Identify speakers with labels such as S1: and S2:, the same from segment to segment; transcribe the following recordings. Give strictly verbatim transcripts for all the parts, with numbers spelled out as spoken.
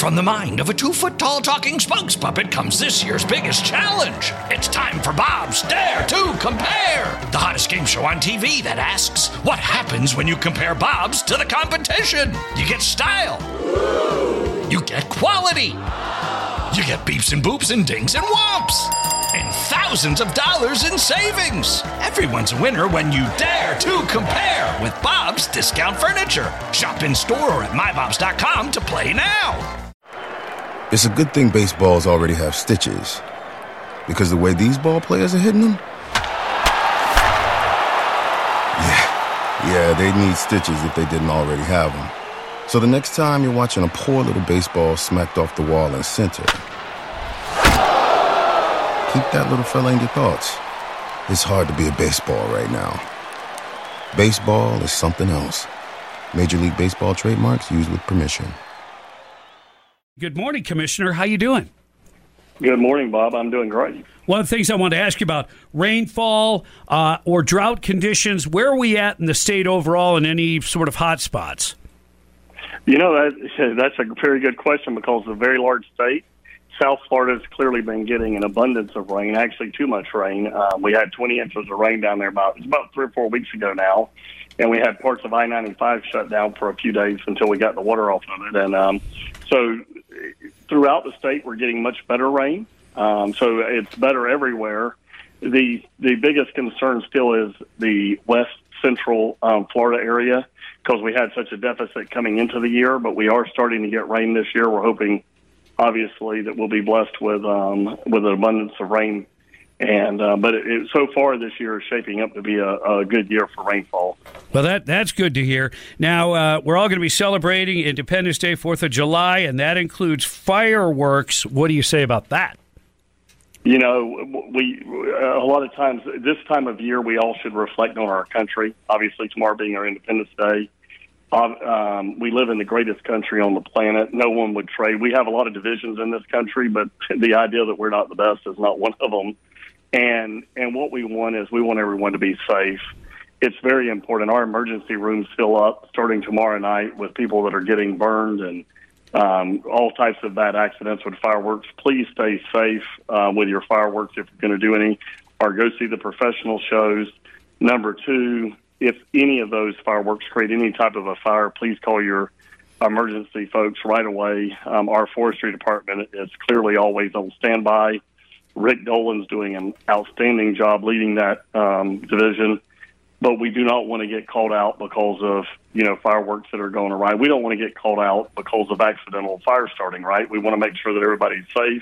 S1: From the mind of a two-foot-tall talking spokes puppet comes this year's biggest challenge. It's time for Bob's Dare to Compare, the hottest game show on T V that asks, what happens when you compare Bobs to the competition? You get style. You get quality. You get beeps and boops and dings and whomps. And thousands of dollars in savings. Everyone's a winner when you dare to compare with Bob's Discount Furniture. Shop in store or at my bobs dot com to play now.
S2: It's a good thing baseballs already have stitches, because the way these ball players are hitting them, yeah, yeah, they need stitches if they didn't already have them. So the next time you're watching a poor little baseball smacked off the wall in center, keep that little fella in your thoughts. It's hard to be a baseball right now. Baseball is something else. Major League Baseball trademarks used with permission.
S3: Good morning, Commissioner. How you doing?
S4: Good morning, Bob. I'm doing great.
S3: One of the things I wanted to ask you about, rainfall uh, or drought conditions, where are we at in the state overall in any sort of hot spots?
S4: You know, that, that's a very good question because it's a very large state. South Florida has clearly been getting an abundance of rain, actually too much rain. Uh, we had twenty inches of rain down there about, it's about three or four weeks ago now, and we had parts of I ninety-five shut down for a few days until we got the water off of it. And um, so throughout the state, we're getting much better rain. Um, so it's better everywhere. The the biggest concern still is the west central um, Florida area because we had such a deficit coming into the year, but we are starting to get rain this year. We're hoping, obviously, that we'll be blessed with um, with an abundance of rain. And uh, but it, it, so far this year is shaping up to be a, a good year for rainfall.
S3: Well, that that's good to hear. Now, uh, we're all going to be celebrating Independence Day, fourth of July, and that includes fireworks. What do you say about that?
S4: You know, we a lot of times, this time of year, we all should reflect on our country. Obviously, tomorrow being our Independence Day. Um, we live in the greatest country on the planet. No one would trade. We have a lot of divisions in this country, but the idea that we're not the best is not one of them. And and what we want is we want everyone to be safe. It's very important. Our emergency rooms fill up starting tomorrow night with people that are getting burned and um, all types of bad accidents with fireworks. Please stay safe uh, with your fireworks if you're going to do any, or go see the professional shows. Number two, if any of those fireworks create any type of a fire, please call your emergency folks right away. Um, our forestry department is clearly always on standby. Rick Dolan's doing an outstanding job leading that um, division, but we do not want to get called out because of, you know, fireworks that are going awry. We don't want to get called out because of accidental fire starting, right? We want to make sure that everybody's safe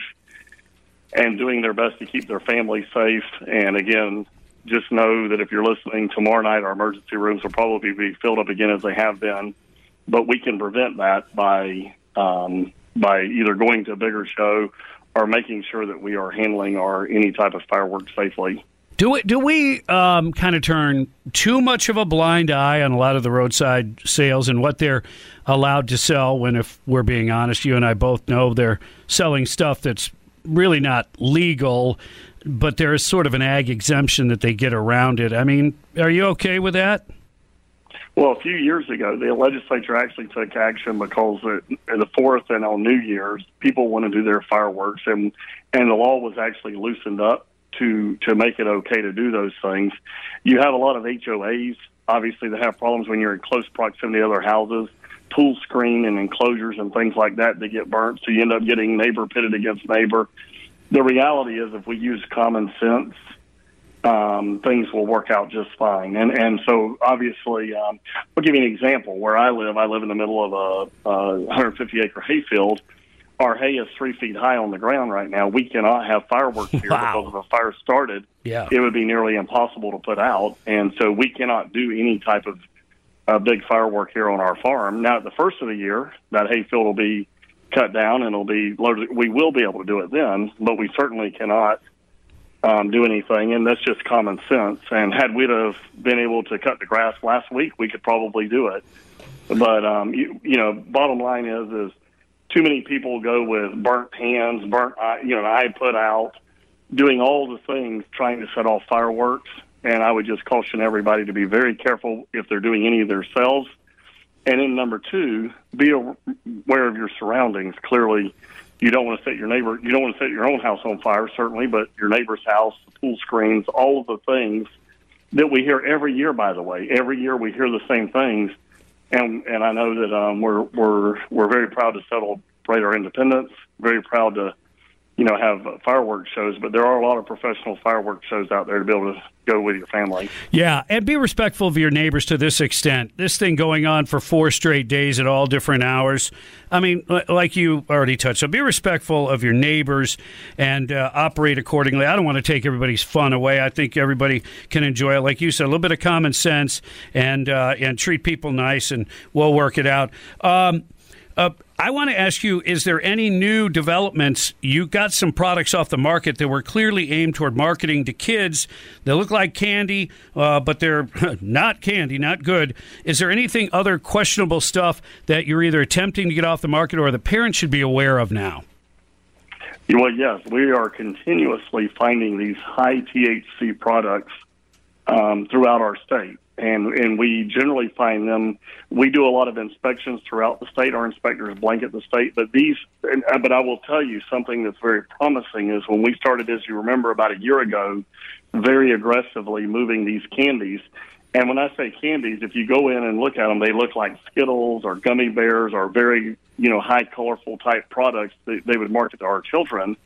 S4: and doing their best to keep their families safe. And again, just know that if you're listening, tomorrow night our emergency rooms will probably be filled up again as they have been, but we can prevent that by um, by either going to a bigger show or making sure that we are handling our any type of fireworks safely.
S3: Do we, do we um, kind of turn too much of a blind eye on a lot of the roadside sales and what they're allowed to sell when, if we're being honest, you and I both know they're selling stuff that's really not legal, but there is sort of an ag exemption that they get around it. I mean, are you okay with that?
S4: Well, a few years ago, the legislature actually took action because the fourth and on New Year's, people want to do their fireworks, and and the law was actually loosened up to to make it okay to do those things. You have a lot of H O As, obviously, that have problems when you're in close proximity to other houses, pool screen and enclosures and things like that that get burnt, so you end up getting neighbor pitted against neighbor. The reality is if we use common sense, Um, things will work out just fine. And and so obviously, um, I'll give you an example. Where I live, I live in the middle of a, a one hundred fifty acre hayfield. Our hay is three feet high on the ground right now. We cannot have fireworks here
S3: wow.
S4: because if a fire started,
S3: yeah.
S4: it would be nearly impossible to put out. And so we cannot do any type of uh, big firework here on our farm. Now, at the first of the year, that hayfield will be cut down and it'll be loaded. We will be able to do it then, but we certainly cannot Um, do anything, and that's just common sense. And had we have been able to cut the grass last week, we could probably do it. But um, you, you know, bottom line is, is too many people go with burnt hands, burnt eye, you know, an eye put out, doing all the things trying to set off fireworks. And I would just caution everybody to be very careful if they're doing any of themselves. And then number two, be aware of your surroundings. Clearly, you don't want to set your neighbor, you don't want to set your own house on fire, certainly, but your neighbor's house, the pool screens, all of the things that we hear every year, by the way. Every year we hear the same things. And and I know that um, we're we're we're very proud to celebrate our independence, very proud to, you know, have uh, fireworks shows, but there are a lot of professional fireworks shows out there to be able to go with your family.
S3: Yeah, and be respectful of your neighbors to this extent. This thing going on for four straight days at all different hours. I mean, like you already touched on, be respectful of your neighbors and uh, operate accordingly. I don't want to take everybody's fun away. I think everybody can enjoy it. Like you said, a little bit of common sense and uh, and treat people nice, and we'll work it out. Um, Uh, I want to ask you, is there any new developments? You got some products off the market that were clearly aimed toward marketing to kids. They look like candy, uh, but they're not candy, not good. Is there anything other questionable stuff that you're either attempting to get off the market or the parents should be aware of now?
S4: Well, yes, we are continuously finding these high T H C products um, throughout our state. And and we generally find them. We do a lot of inspections throughout the state. Our inspectors blanket the state. But these, and, but I will tell you something that's very promising is when we started, as you remember, about a year ago, very aggressively moving these candies. And when I say candies, if you go in and look at them, they look like Skittles or gummy bears or very, you know, high colorful type products that they would market to our children.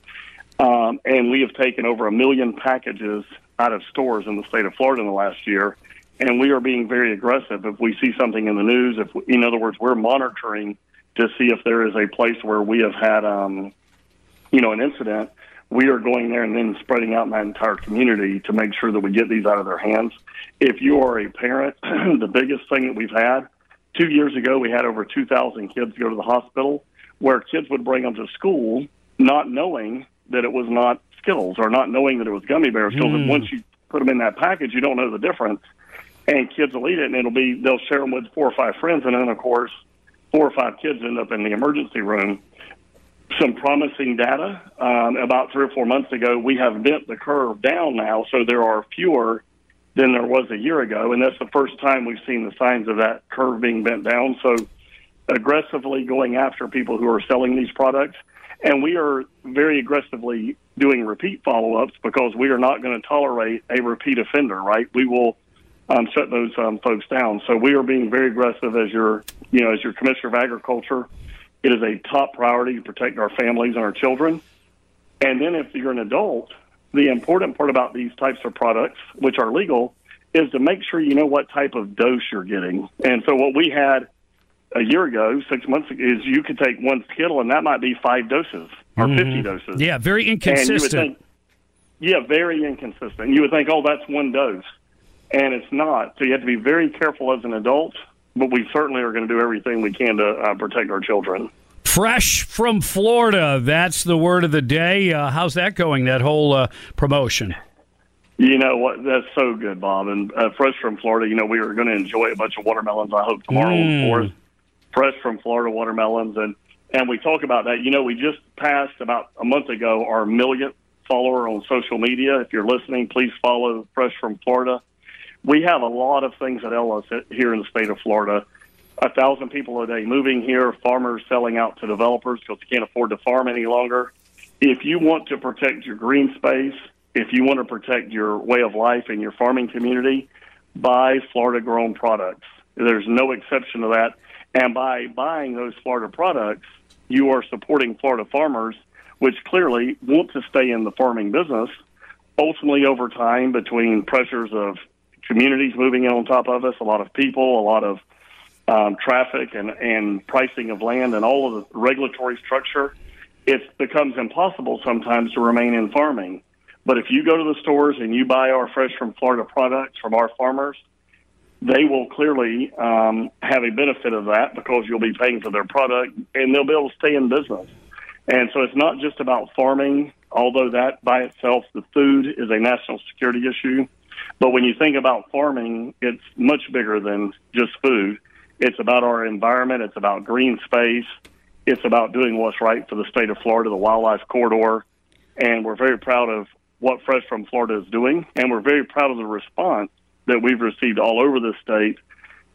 S4: Um, and we have taken over a million packages out of stores in the state of Florida in the last year. And we are being very aggressive. If we see something in the news, if we, in other words, we're monitoring to see if there is a place where we have had, um, you know, an incident, we are going there and then spreading out in that entire community to make sure that we get these out of their hands. If you are a parent, the biggest thing that we've had, two years ago we had over two thousand kids go to the hospital where kids would bring them to school not knowing that it was not Skittles or not knowing that it was gummy bears. Because mm. once you put them in that package, you don't know the difference. And kids will eat it, and it'll be they'll share them with four or five friends, and then of course, four or five kids end up in the emergency room. Some promising data um, about three or four months ago. We have bent the curve down now, so there are fewer than there was a year ago, and that's the first time we've seen the signs of that curve being bent down. So, aggressively going after people who are selling these products, and we are very aggressively doing repeat follow-ups because we are not going to tolerate a repeat offender. Right? We will. Um, shut those um, folks down. So we are being very aggressive as your, you know, as your Commissioner of Agriculture. It is a top priority to protect our families and our children. And then if you're an adult, the important part about these types of products, which are legal, is to make sure you know what type of dose you're getting. And so what we had a year ago, six months ago, is you could take one Skittle and that might be five doses or mm-hmm. fifty doses.
S3: Yeah, very inconsistent.
S4: And you would think, yeah, very inconsistent. You would think, oh, that's one dose. And it's not. So you have to be very careful as an adult, but we certainly are going to do everything we can to uh, protect our children.
S3: Fresh from Florida, that's the word of the day. Uh, how's that going, that whole uh, promotion?
S4: You know what? That's so good, Bob. And uh, Fresh from Florida, you know, we are going to enjoy a bunch of watermelons, I hope, tomorrow. Mm. For us. Fresh from Florida watermelons. And, and we talk about that. You know, we just passed about a month ago our millionth follower on social media. If you're listening, please follow Fresh from Florida. We have a lot of things at Ellis here in the state of Florida. A thousand people a day moving here, farmers selling out to developers because they can't afford to farm any longer. If you want to protect your green space, if you want to protect your way of life and your farming community, buy Florida-grown products. There's no exception to that. And by buying those Florida products, you are supporting Florida farmers, which clearly want to stay in the farming business. Ultimately, over time, between pressures of communities moving in on top of us, a lot of people, a lot of um, traffic and, and pricing of land and all of the regulatory structure, it becomes impossible sometimes to remain in farming. But if you go to the stores and you buy our Fresh from Florida products from our farmers, they will clearly um, have a benefit of that because you'll be paying for their product and they'll be able to stay in business. And so it's not just about farming, although that by itself, the food is a national security issue. But when you think about farming, it's much bigger than just food. It's about our environment. It's about green space. It's about doing what's right for the state of Florida, the wildlife corridor. And we're very proud of what Fresh from Florida is doing. And we're very proud of the response that we've received all over the state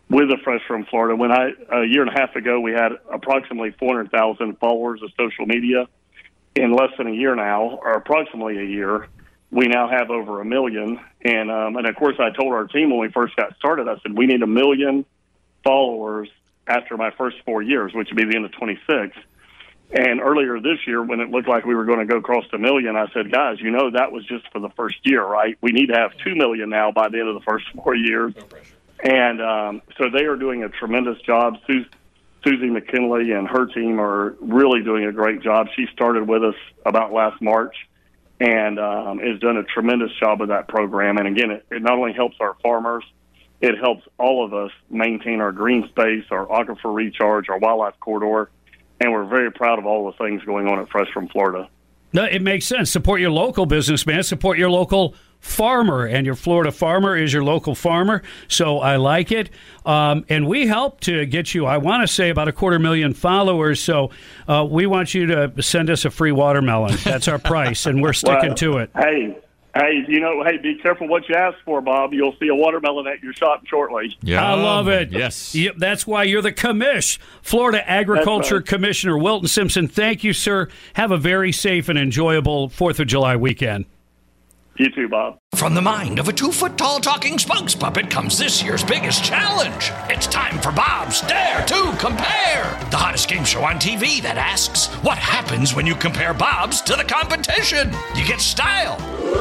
S4: with the Fresh from Florida. When I a year and a half ago, we had approximately four hundred thousand followers of social media. In less than a year now, or approximately a year, we now have over a million. And um, and of course, I told our team when we first got started, I said we need a million followers after my first four years, which would be the end of twenty-six. And earlier this year, when it looked like we were going to go across a million, I said, guys, you know, that was just for the first year, right? We need to have two million now by the end of the first four years. No pressure. And um, so they are doing a tremendous job. Sus- Susie McKinley and her team are really doing a great job. She started with us about last March and um, has done a tremendous job with that program. And again, it, it not only helps our farmers, it helps all of us maintain our green space, our aquifer recharge, our wildlife corridor. And we're very proud of all the things going on at Fresh from Florida.
S3: No, it makes sense. Support your local businessman. Support your local farmer. And your Florida farmer is your local farmer. So I like it. Um, and we help to get you, I want to say, about a quarter million followers. So uh, we want you to send us a free watermelon. That's our price. And we're sticking
S4: well,
S3: to it.
S4: Hey. Hey, you know, hey, be careful what you ask for, Bob. You'll see a watermelon at your shop shortly.
S3: Yeah, I love it.
S5: Yes.
S3: Yep, that's why you're the commish. Florida Agriculture right. Commissioner Wilton Simpson, thank you, sir. Have a very safe and enjoyable fourth of July weekend.
S4: You too, Bob.
S1: From the mind of a two-foot-tall talking spokes puppet comes this year's biggest challenge. It's time for Bob's Dare to Compare, the hottest game show on T V that asks, what happens when you compare Bob's to the competition? You get style.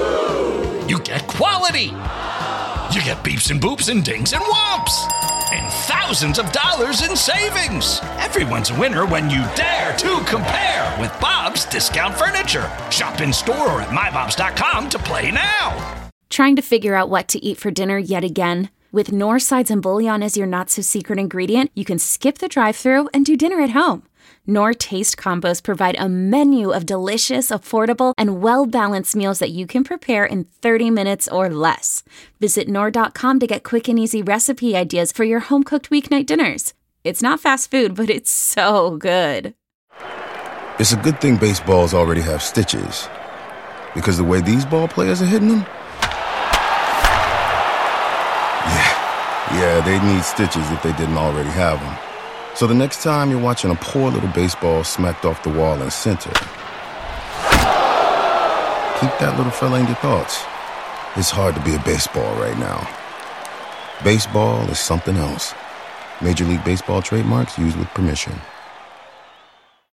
S1: You get quality. You get beeps and boops and dings and whomps. And thousands of dollars in savings. Everyone's a winner when you dare to compare with Bob's Discount Furniture. Shop in store or at my bobs dot com to play now.
S6: Trying to figure out what to eat for dinner yet again? With Knorr Sides and Bouillon as your not-so-secret ingredient, you can skip the drive-thru and do dinner at home. Knorr Taste Combos provide a menu of delicious, affordable, and well-balanced meals that you can prepare in thirty minutes or less. Visit Knorr dot com to get quick and easy recipe ideas for your home-cooked weeknight dinners. It's not fast food, but it's so good.
S2: It's a good thing baseballs already have stitches, because the way these ball players are hitting them, yeah, yeah, they need stitches if they didn't already have them. So the next time you're watching a poor little baseball smacked off the wall in center, keep that little fella in your thoughts. It's hard to be a baseball right now. Baseball is something else. Major League Baseball trademarks used with permission.